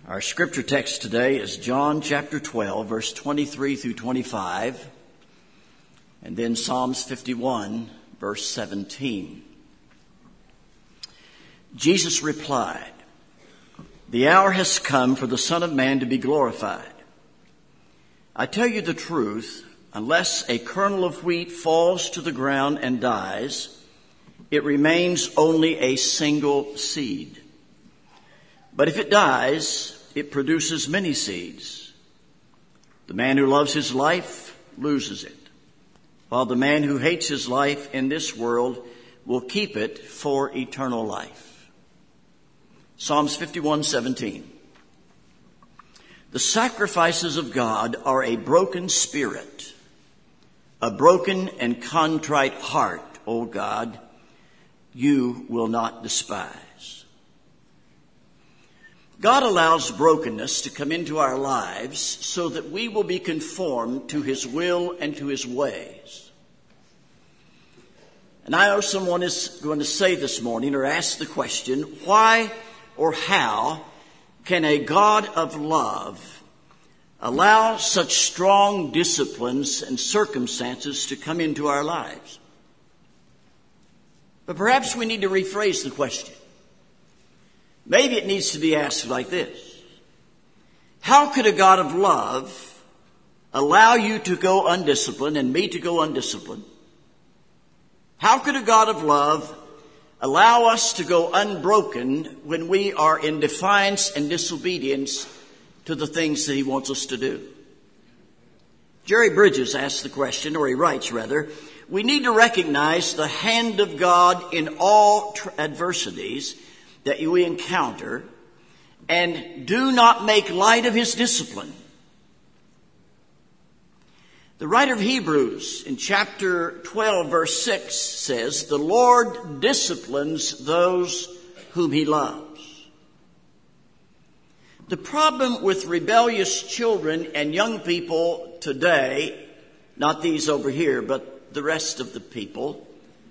Our scripture text today is John chapter 12, verse 23 through 25, and then Psalms 51, verse 17. Jesus replied, "The hour has come for the Son of Man to be glorified. I tell you the truth, unless a kernel of wheat falls to the ground and dies, it remains only a single seed. But if it dies, it produces many seeds. The man who loves his life loses it, while the man who hates his life in this world will keep it for eternal life." Psalms 51:17. The sacrifices of God are a broken spirit, a broken and contrite heart, O God, you will not despise. God allows brokenness to come into our lives so that we will be conformed to His will and to His ways. And I know someone is going to say this morning or ask the question, why or how can a God of love allow such strong disciplines and circumstances to come into our lives? But perhaps we need to rephrase the question. Maybe it needs to be asked like this. How could a God of love allow you to go undisciplined and me to go undisciplined? How could a God of love allow us to go unbroken when we are in defiance and disobedience to the things that He wants us to do? Jerry Bridges asks the question, or he writes rather, we need to recognize the hand of God in all adversities that we encounter, and do not make light of His discipline. The writer of Hebrews in chapter 12, verse 6 says, "The Lord disciplines those whom He loves." The problem with rebellious children and young people today, not these over here, but the rest of the people,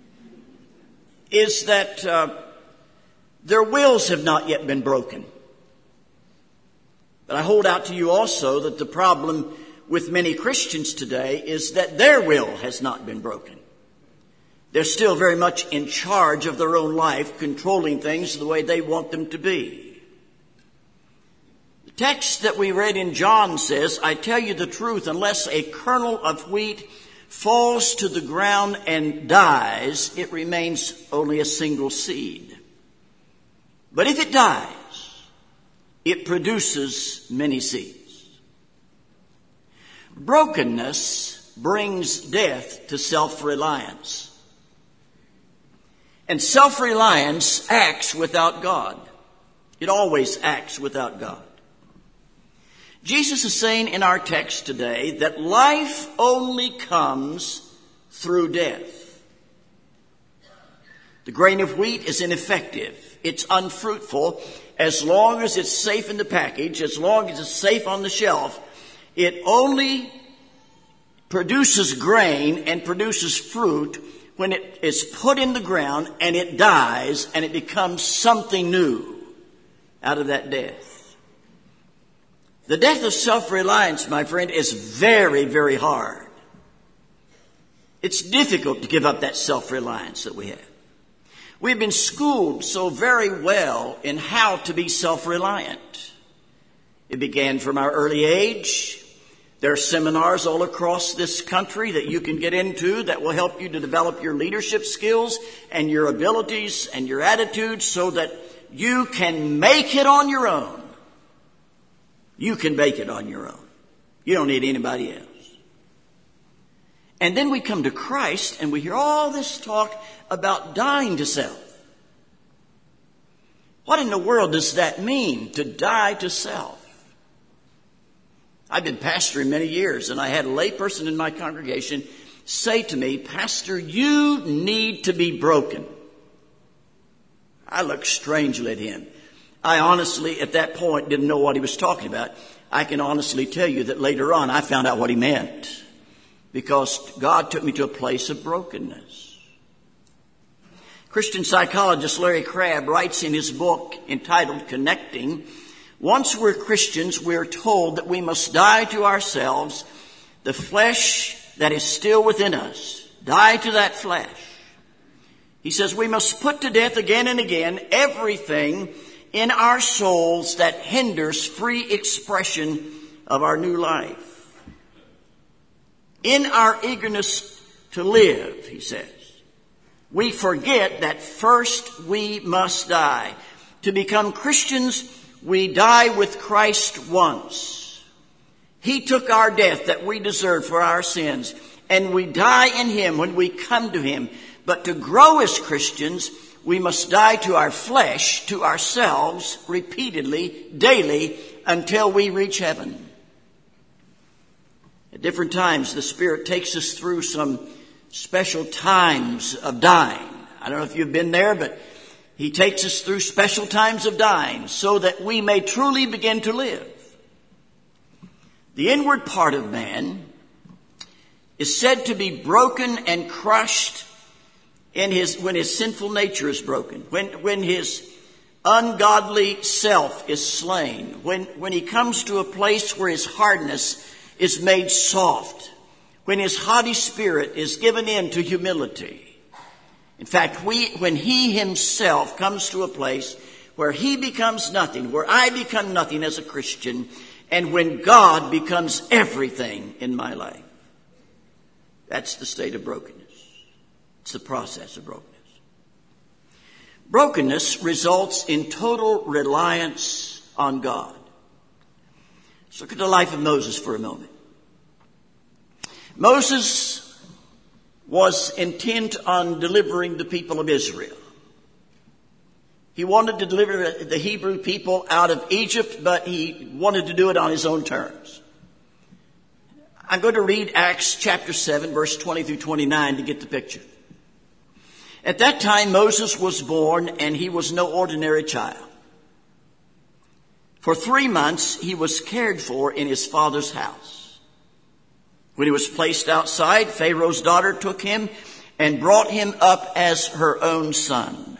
is that their wills have not yet been broken. But I hold out to you also that the problem with many Christians today is that their will has not been broken. They're still very much in charge of their own life, controlling things the way they want them to be. The text that we read in John says, "I tell you the truth, unless a kernel of wheat falls to the ground and dies, it remains only a single seed. But if it dies, it produces many seeds." Brokenness brings death to self-reliance. And self-reliance acts without God. It always acts without God. Jesus is saying in our text today that life only comes through death. The grain of wheat is ineffective. It's unfruitful as long as it's safe in the package, as long as it's safe on the shelf. It only produces grain and produces fruit when it is put in the ground and it dies and it becomes something new out of that death. The death of self-reliance, my friend, is very, very hard. It's difficult to give up that self-reliance that we have. We've been schooled so very well in how to be self-reliant. It began from our early age. There are seminars all across this country that you can get into that will help you to develop your leadership skills and your abilities and your attitudes so that you can make it on your own. You can make it on your own. You don't need anybody else. And then we come to Christ and we hear all this talk about dying to self. What in the world does that mean, to die to self? I've been pastoring many years, and I had a layperson in my congregation say to me, "Pastor, you need to be broken." I looked strangely at him. I honestly, at that point, didn't know what he was talking about. I can honestly tell you that later on I found out what he meant, because God took me to a place of brokenness. Christian psychologist Larry Crabb writes in his book entitled Connecting, Once we're Christians, we're told that we must die to ourselves, the flesh that is still within us. Die to that flesh. He says we must put to death again and again everything in our souls that hinders free expression of our new life. In our eagerness to live, he says, we forget that first we must die. To become Christians, we die with Christ once. He took our death that we deserved for our sins, and we die in him when we come to him. But to grow as Christians, we must die to our flesh, to ourselves, repeatedly, daily, until we reach heaven. At different times, the Spirit takes us through some special times of dying. I don't know if you've been there, but he takes us through special times of dying so that we may truly begin to live. The inward part of man is said to be broken and crushed when his sinful nature is broken, when his ungodly self is slain, when he comes to a place where his hardness is made soft, when his haughty spirit is given in to humility. In fact, when he himself comes to a place where he becomes nothing, where I become nothing as a Christian, and when God becomes everything in my life. That's the state of brokenness. It's the process of brokenness. Brokenness results in total reliance on God. Let's look at the life of Moses for a moment. Moses was intent on delivering the people of Israel. He wanted to deliver the Hebrew people out of Egypt, but he wanted to do it on his own terms. I'm going to read Acts chapter 7, verse 20 through 29 to get the picture. At that time, Moses was born, and he was no ordinary child. For 3 months, he was cared for in his father's house. When he was placed outside, Pharaoh's daughter took him and brought him up as her own son.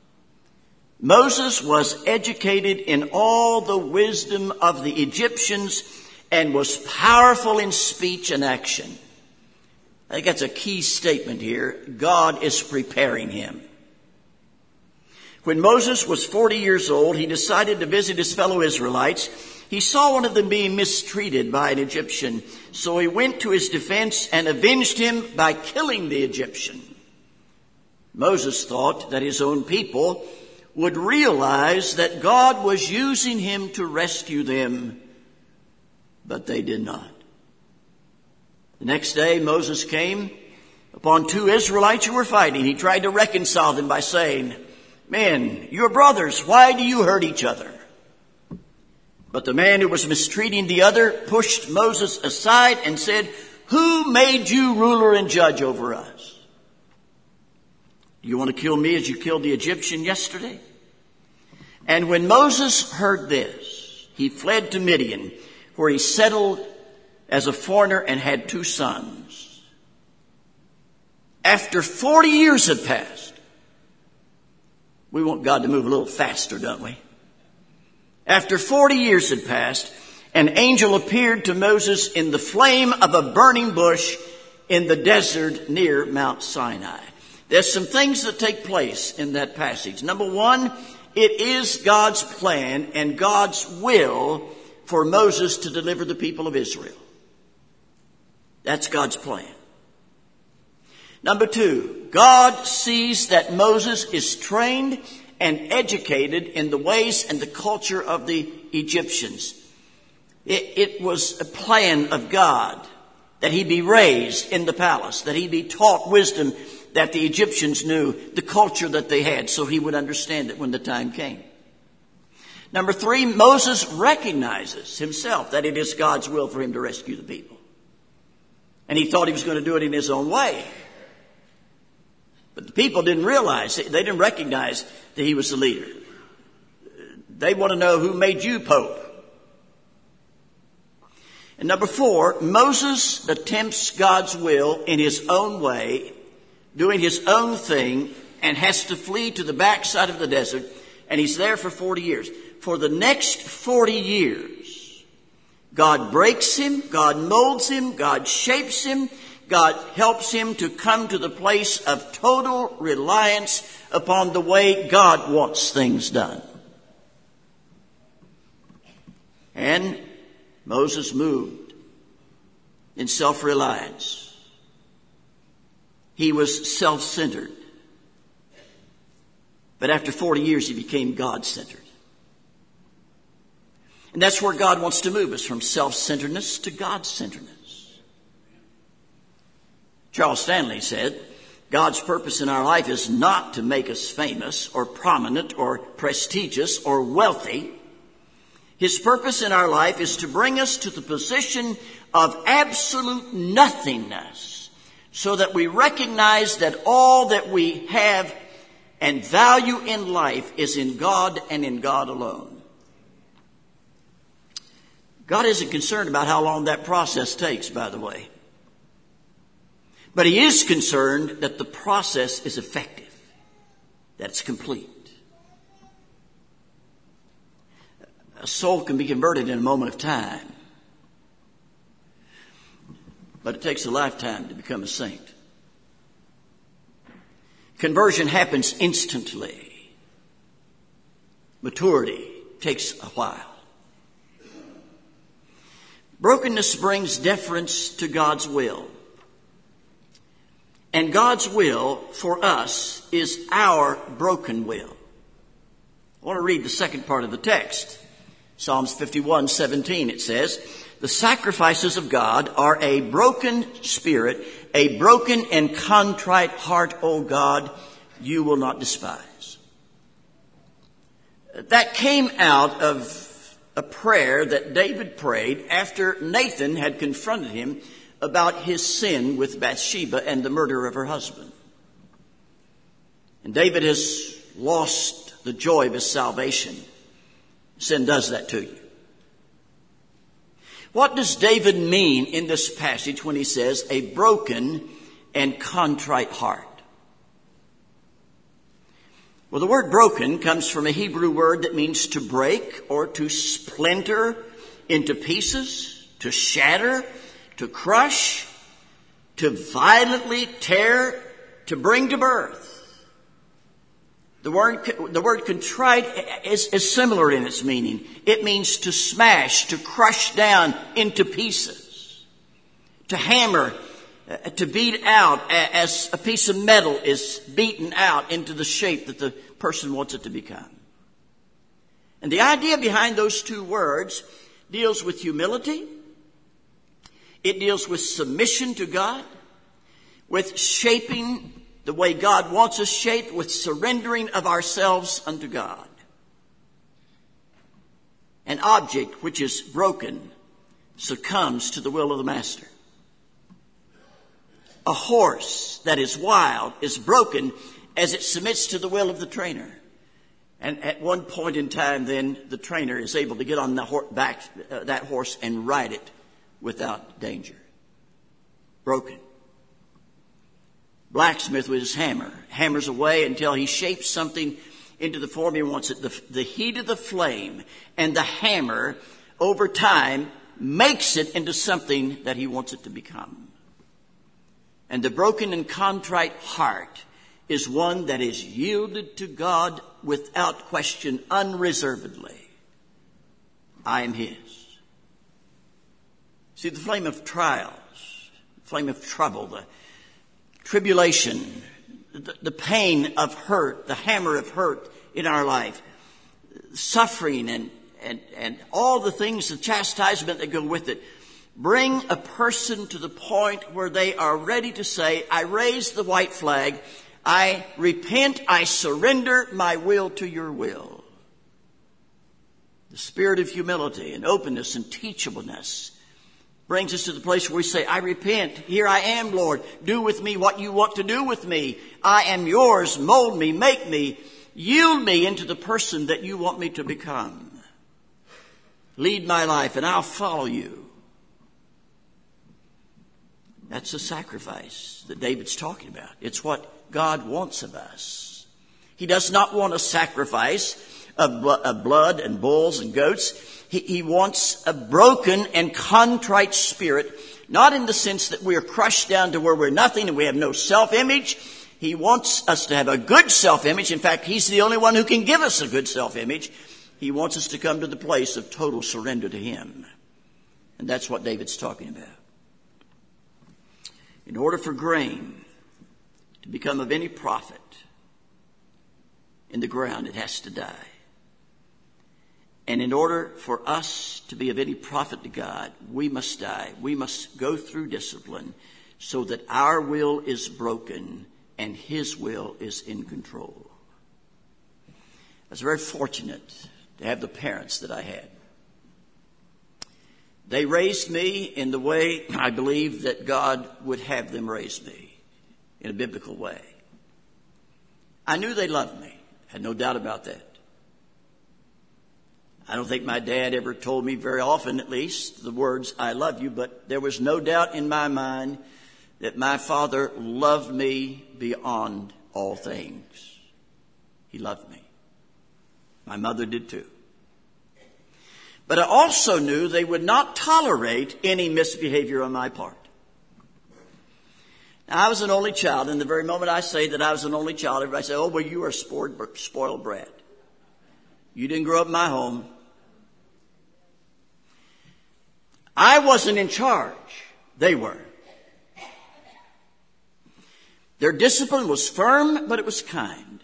Moses was educated in all the wisdom of the Egyptians and was powerful in speech and action. I think that's a key statement here. God is preparing him. When Moses was 40 years old, he decided to visit his fellow Israelites. He saw one of them being mistreated by an Egyptian, so he went to his defense and avenged him by killing the Egyptian. Moses thought that his own people would realize that God was using him to rescue them, but they did not. The next day, Moses came upon 2 Israelites who were fighting. He tried to reconcile them by saying, "Men, you're brothers. Why do you hurt each other?" But the man who was mistreating the other pushed Moses aside and said, "Who made you ruler and judge over us? Do you want to kill me as you killed the Egyptian yesterday?" And when Moses heard this, he fled to Midian, where he settled as a foreigner and had 2 sons. After 40 years had passed, we want God to move a little faster, don't we? After 40 years had passed, an angel appeared to Moses in the flame of a burning bush in the desert near Mount Sinai. There's some things that take place in that passage. Number one, it is God's plan and God's will for Moses to deliver the people of Israel. That's God's plan. Number two, God sees that Moses is trained and educated in the ways and the culture of the Egyptians. It was a plan of God that he be raised in the palace, that he be taught wisdom that the Egyptians knew, the culture that they had, so he would understand it when the time came. Number three, Moses recognizes himself that it is God's will for him to rescue the people. And he thought he was going to do it in his own way. But the people didn't realize, they didn't recognize that he was the leader. They want to know who made you Pope. And number four, Moses attempts God's will in his own way, doing his own thing, and has to flee to the backside of the desert And he's there for 40 years. For the next 40 years, God breaks him, God molds him, God shapes him, God helps him to come to the place of total reliance upon the way God wants things done. And Moses moved in self-reliance. He was self-centered. But after 40 years, he became God-centered. And that's where God wants to move us, from self-centeredness to God-centeredness. Charles Stanley said, God's purpose in our life is not to make us famous or prominent or prestigious or wealthy. His purpose in our life is to bring us to the position of absolute nothingness, so that we recognize that all that we have and value in life is in God and in God alone. God isn't concerned about how long that process takes, by the way. But he is concerned that the process is effective, that it's complete. A soul can be converted in a moment of time, but it takes a lifetime to become a saint. Conversion happens instantly. Maturity takes a while. Brokenness brings deference to God's will. And God's will for us is our broken will. I want to read the second part of the text. Psalms 51:17, it says, the sacrifices of God are a broken spirit, a broken and contrite heart, O God, you will not despise. That came out of a prayer that David prayed after Nathan had confronted him about his sin with Bathsheba and the murder of her husband. And David has lost the joy of his salvation. Sin does that to you. What does David mean in this passage when he says a broken and contrite heart? Well, the word broken comes from a Hebrew word that means to break or to splinter into pieces, to shatter, to crush, to violently tear, to bring to birth. The word contrite is similar in its meaning. It means to smash, to crush down into pieces, to hammer, to beat out as a piece of metal is beaten out into the shape that the person wants it to become. And the idea behind those two words deals with humility. It deals with submission to God, with shaping the way God wants us shaped, with surrendering of ourselves unto God. An object which is broken succumbs to the will of the master. A horse that is wild is broken as it submits to the will of the trainer. And at one point in time, then, the trainer is able to get on the back that horse and ride it without danger. Broken. Blacksmith with his hammer hammers away until he shapes something into the form he wants it. The heat of the flame and the hammer over time makes it into something that he wants it to become. And the broken and contrite heart is one that is yielded to God without question, unreservedly. I am his. See, the flame of trials, the flame of trouble, the tribulation, the pain of hurt, the hammer of hurt in our life, suffering and all the things, the chastisement that go with it, bring a person to the point where they are ready to say, I raise the white flag, I repent, I surrender my will to your will. The spirit of humility and openness and teachableness brings us to the place where we say, I repent. Here I am, Lord. Do with me what you want to do with me. I am yours. Mold me, make me, yield me into the person that you want me to become. Lead my life and I'll follow you. That's the sacrifice that David's talking about. It's what God wants of us. He does not want a sacrifice of blood and bulls and goats. He wants a broken and contrite spirit, not in the sense that we are crushed down to where we're nothing and we have no self-image. He wants us to have a good self-image. In fact, He's the only one who can give us a good self-image. He wants us to come to the place of total surrender to Him. And that's what David's talking about. In order for grain to become of any profit in the ground, it has to die. And in order for us to be of any profit to God, we must die. We must go through discipline so that our will is broken and His will is in control. I was very fortunate to have the parents that I had. They raised me in the way I believe that God would have them raise me, in a biblical way. I knew they loved me. I had no doubt about that. I don't think my dad ever told me very often, at least, the words, "I love you," but there was no doubt in my mind that my father loved me beyond all things. He loved me. My mother did too. But I also knew they would not tolerate any misbehavior on my part. Now, I was an only child, and the very moment I say that I was an only child, everybody say, "Oh, well, you are a spoiled brat. You didn't grow up in my home." I wasn't in charge. They were. Their discipline was firm, but it was kind.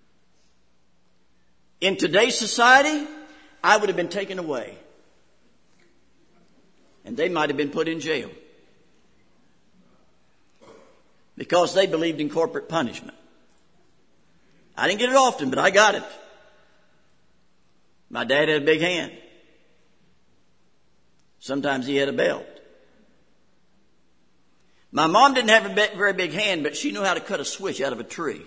In today's society, I would have been taken away. And they might have been put in jail. Because they believed in corporate punishment. I didn't get it often, but I got it. My dad had a big hand. Sometimes he had a belt. My mom didn't have a very big hand, but she knew how to cut a switch out of a tree.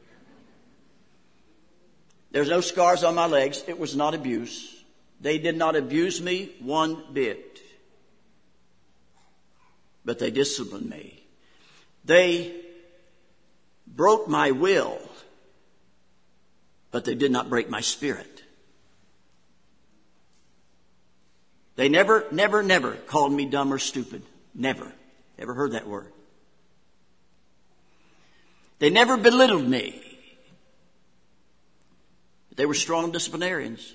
There's no scars on my legs. It was not abuse. They did not abuse me one bit. But they disciplined me. They broke my will, but they did not break my spirit. They never called me dumb or stupid. Never. Never heard that word. They never belittled me. They were strong disciplinarians.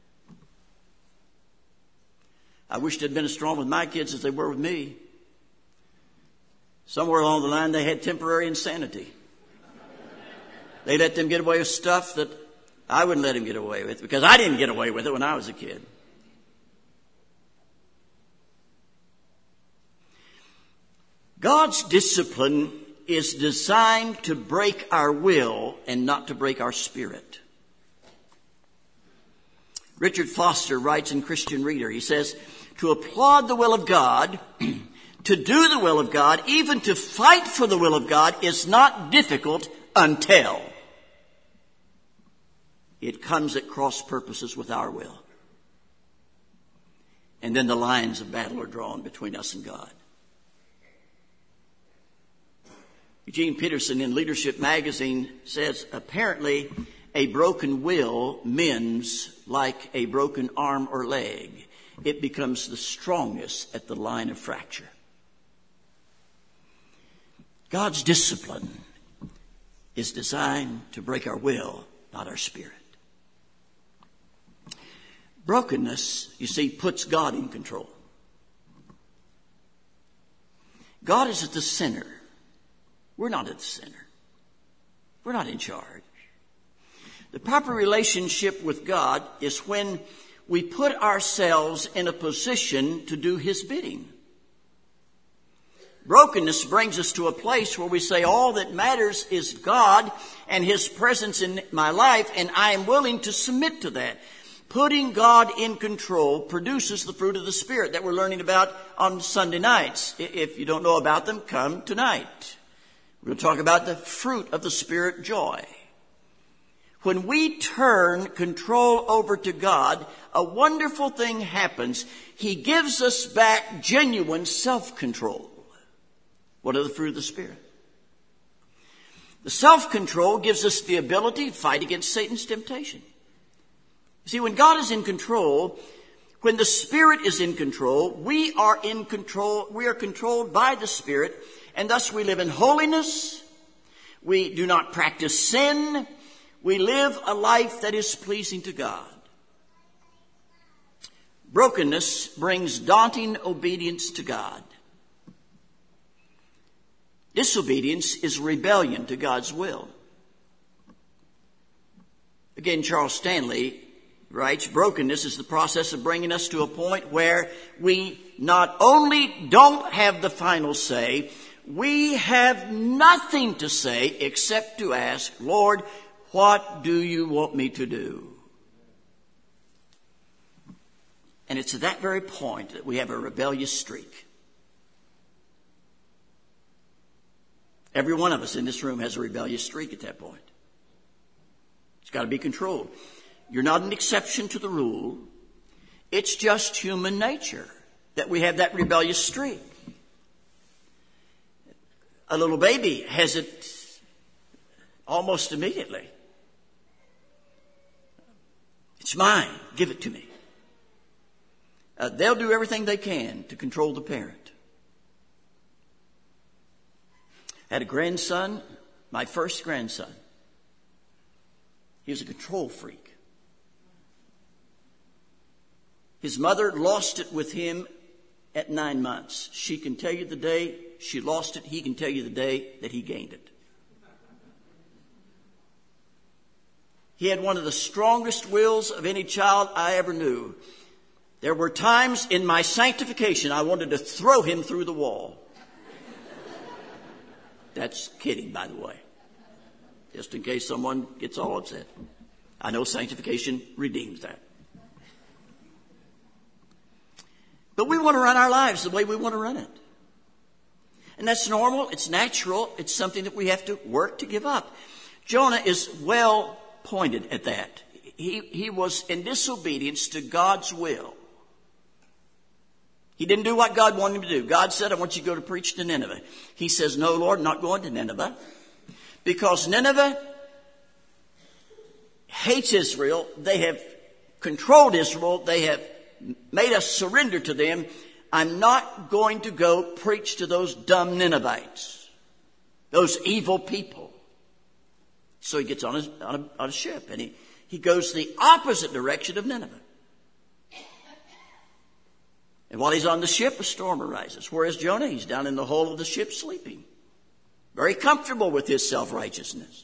I wish they'd been as strong with my kids as they were with me. Somewhere along the line, they had temporary insanity. They let them get away with stuff that I wouldn't let them get away with, because I didn't get away with it when I was a kid. God's discipline is designed to break our will and not to break our spirit. Richard Foster writes in Christian Reader, he says, to applaud the will of God, to do the will of God, even to fight for the will of God is not difficult until it comes at cross purposes with our will. And then the lines of battle are drawn between us and God. Eugene Peterson in Leadership Magazine says, apparently a broken will mends like a broken arm or leg. It becomes the strongest at the line of fracture. God's discipline is designed to break our will, not our spirit. Brokenness, you see, puts God in control. God is at the center. We're not at the center. We're not in charge. The proper relationship with God is when we put ourselves in a position to do His bidding. Brokenness brings us to a place where we say all that matters is God and His presence in my life, and I am willing to submit to that. Putting God in control produces the fruit of the Spirit that we're learning about on Sunday nights. If you don't know about them, come tonight. We're going to talk about the fruit of the Spirit, joy. When we turn control over to God, a wonderful thing happens. He gives us back genuine self-control. What are the fruit of the Spirit? The self-control gives us the ability to fight against Satan's temptation. See, when God is in control, when the Spirit is in control, we are in control. We are controlled by the Spirit, and thus we live in holiness. We do not practice sin. We live a life that is pleasing to God. Brokenness brings daunting obedience to God. Disobedience is rebellion to God's will. Again, Charles Stanley writes, brokenness is the process of bringing us to a point where we not only don't have the final say, we have nothing to say except to ask, Lord, what do you want me to do? And it's at that very point that we have a rebellious streak. Every one of us in this room has a rebellious streak at that point. It's got to be controlled. You're not an exception to the rule. It's just human nature that we have that rebellious streak. A little baby has it almost immediately. It's mine. Give it to me. They'll do everything they can to control the parent. I had a grandson, my first grandson. He was a control freak. His mother lost it with him at 9 months. She can tell you the day she lost it. He can tell you the day that he gained it. He had one of the strongest wills of any child I ever knew. There were times in my sanctification I wanted to throw him through the wall. That's kidding, by the way. Just in case someone gets all upset. I know sanctification redeems that. But we want to run our lives the way we want to run it. And that's normal. It's natural. It's something that we have to work to give up. Jonah is well pointed at that. He was in disobedience to God's will. He didn't do what God wanted him to do. God said, I want you to go to preach to Nineveh. He says, no, Lord, I'm not going to Nineveh. Because Nineveh hates Israel. They have controlled Israel. They have made us surrender to them. I'm not going to go preach to those dumb Ninevites, those evil people. So he gets on a ship and he goes the opposite direction of Nineveh. And while he's on the ship, a storm arises. Whereas Jonah, he's down in the hull of the ship sleeping, very comfortable with his self-righteousness.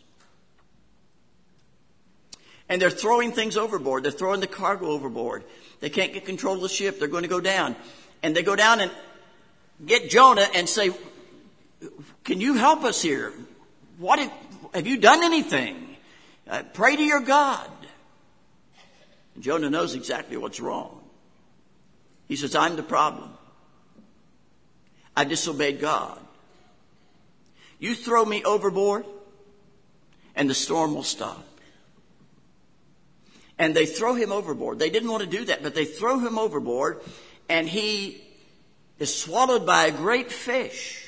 And they're throwing things overboard. They're throwing the cargo overboard. They can't get control of the ship. They're going to go down. And they go down and get Jonah and say, can you help us here? Have you done anything? Pray to your God. And Jonah knows exactly what's wrong. He says, I'm the problem. I disobeyed God. You throw me overboard and the storm will stop. And they throw him overboard. They didn't want to do that, but they throw him overboard and he is swallowed by a great fish.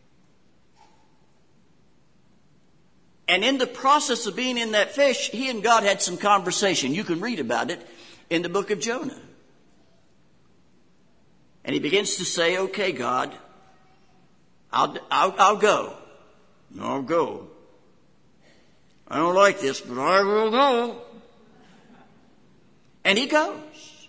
And in the process of being in that fish, he and God had some conversation. You can read about it in the book of Jonah. And he begins to say, okay, God, I'll go. I'll go. I don't like this, but I will go. And he goes.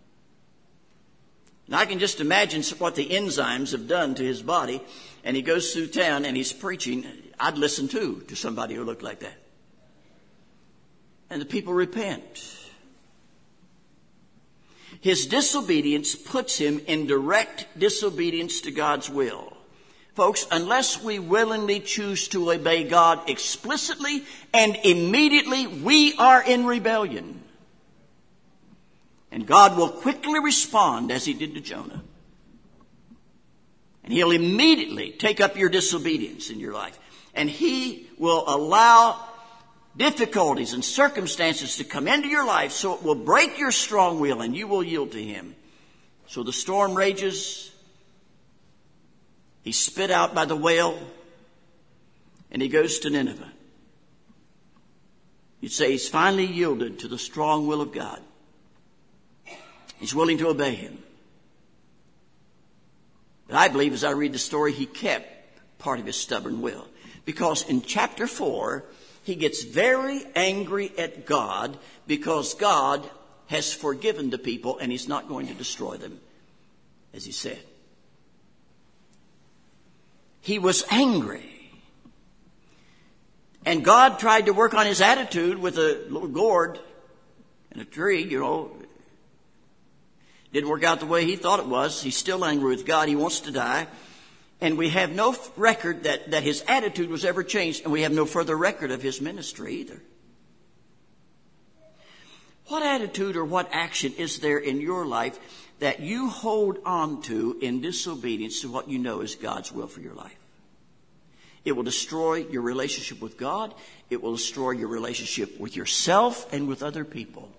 And I can just imagine what the enzymes have done to his body. And he goes through town and he's preaching. I'd listen to somebody who looked like that. And the people repent. His disobedience puts him in direct disobedience to God's will. Folks, unless we willingly choose to obey God explicitly and immediately, we are in rebellion. And God will quickly respond as he did to Jonah. And he'll immediately take up your disobedience in your life. And he will allow difficulties and circumstances to come into your life so it will break your strong will and you will yield to him. So the storm rages. He's spit out by the whale and he goes to Nineveh. You'd say he's finally yielded to the strong will of God. He's willing to obey him. But I believe as I read the story, he kept part of his stubborn will. Because in chapter 4, he gets very angry at God because God has forgiven the people and he's not going to destroy them, as he said. He was angry. And God tried to work on his attitude with a little gourd and a tree, Didn't work out the way he thought it was. He's still angry with God. He wants to die. And we have no record that his attitude was ever changed. And we have no further record of his ministry either. What attitude or what action is there in your life that you hold on to in disobedience to what you know is God's will for your life? It will destroy your relationship with God. It will destroy your relationship with yourself and with other people.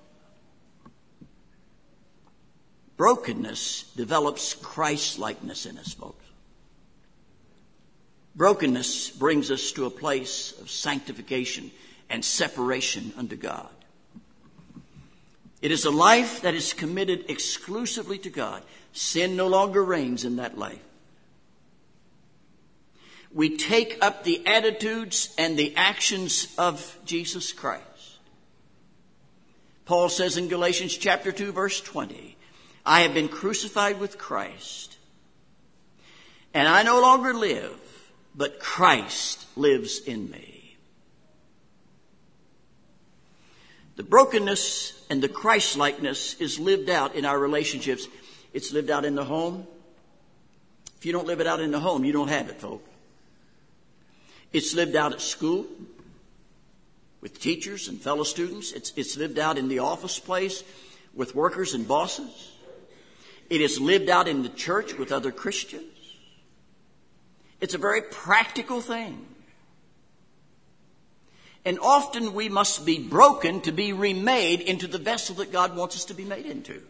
Brokenness develops Christ-likeness in us, folks. Brokenness brings us to a place of sanctification and separation unto God. It is a life that is committed exclusively to God. Sin no longer reigns in that life. We take up the attitudes and the actions of Jesus Christ. Paul says in Galatians chapter 2, verse 20, I have been crucified with Christ, and I no longer live, but Christ lives in me. The brokenness and the Christ-likeness is lived out in our relationships. It's lived out in the home. If you don't live it out in the home, you don't have it, folks. It's lived out at school with teachers and fellow students. It's lived out in the office place with workers and bosses. It is lived out in the church with other Christians. It's a very practical thing. And often we must be broken to be remade into the vessel that God wants us to be made into.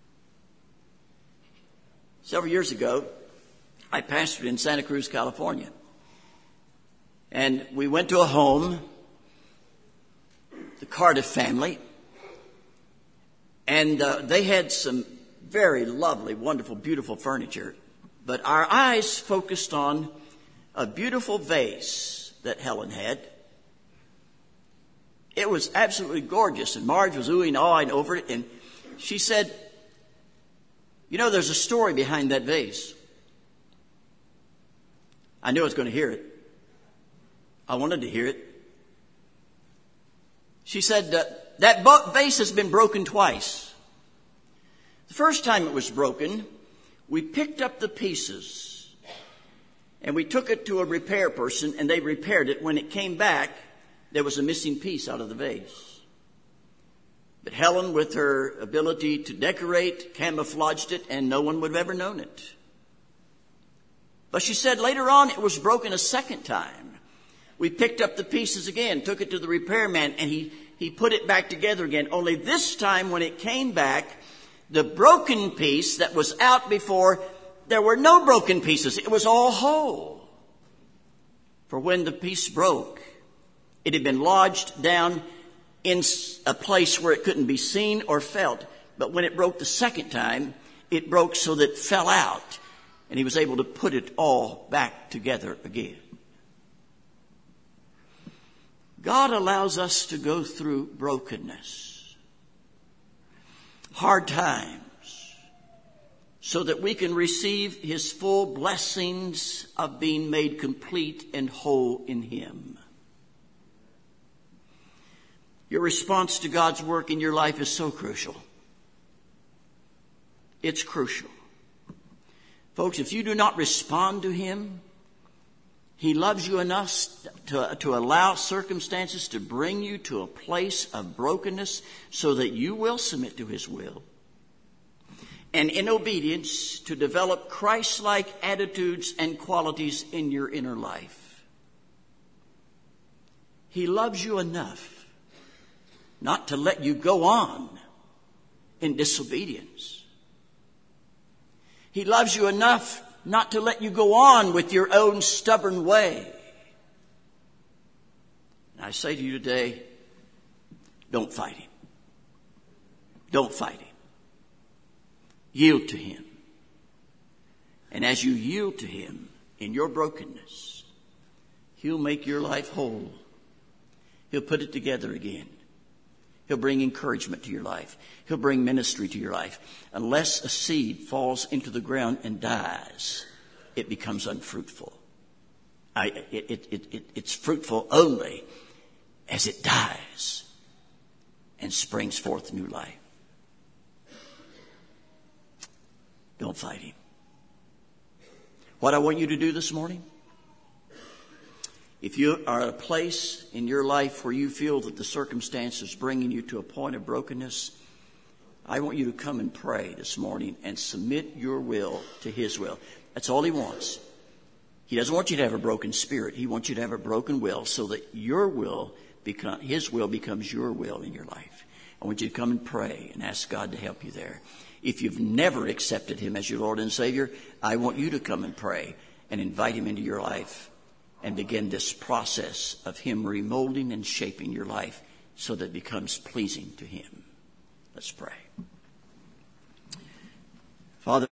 Several years ago, I pastored in Santa Cruz, California. And we went to a home, the Cardiff family, and they had some very lovely, wonderful, beautiful furniture. But our eyes focused on a beautiful vase that Helen had. It was absolutely gorgeous, and Marge was oohing and awing over it, and she said, there's a story behind that vase. I knew I was going to hear it. I wanted to hear it. She said, that vase has been broken twice. The first time it was broken, we picked up the pieces and we took it to a repair person and they repaired it. When it came back, there was a missing piece out of the vase. But Helen, with her ability to decorate, camouflaged it and no one would have ever known it. But she said later on it was broken a second time. We picked up the pieces again, took it to the repairman, and he put it back together again. Only this time when it came back, the broken piece that was out before, there were no broken pieces. It was all whole. For when the piece broke, it had been lodged down in a place where it couldn't be seen or felt. But when it broke the second time, it broke so that it fell out, and he was able to put it all back together again. God allows us to go through brokenness, hard times, so that we can receive his full blessings of being made complete and whole in him. Your response to God's work in your life is so crucial. It's crucial. Folks, if you do not respond to him, he loves you enough to allow circumstances to bring you to a place of brokenness so that you will submit to his will. And in obedience to develop Christ-like attitudes and qualities in your inner life. He loves you enough not to let you go on in disobedience. He loves you enough not to let you go on with your own stubborn way. And I say to you today, don't fight him. Don't fight him. Yield to Him. And as you yield to Him in your brokenness, He'll make your life whole. He'll put it together again. He'll bring encouragement to your life. He'll bring ministry to your life. Unless a seed falls into the ground and dies, it becomes unfruitful. It's fruitful only as it dies and springs forth new life. Don't fight him. What I want you to do this morning, if you are at a place in your life where you feel that the circumstance is bringing you to a point of brokenness, I want you to come and pray this morning and submit your will to His will. That's all He wants. He doesn't want you to have a broken spirit. He wants you to have a broken will so that His will becomes your will in your life. I want you to come and pray and ask God to help you there. If you've never accepted Him as your Lord and Savior, I want you to come and pray and invite Him into your life and begin this process of Him remolding and shaping your life so that it becomes pleasing to Him. Let's pray. Father,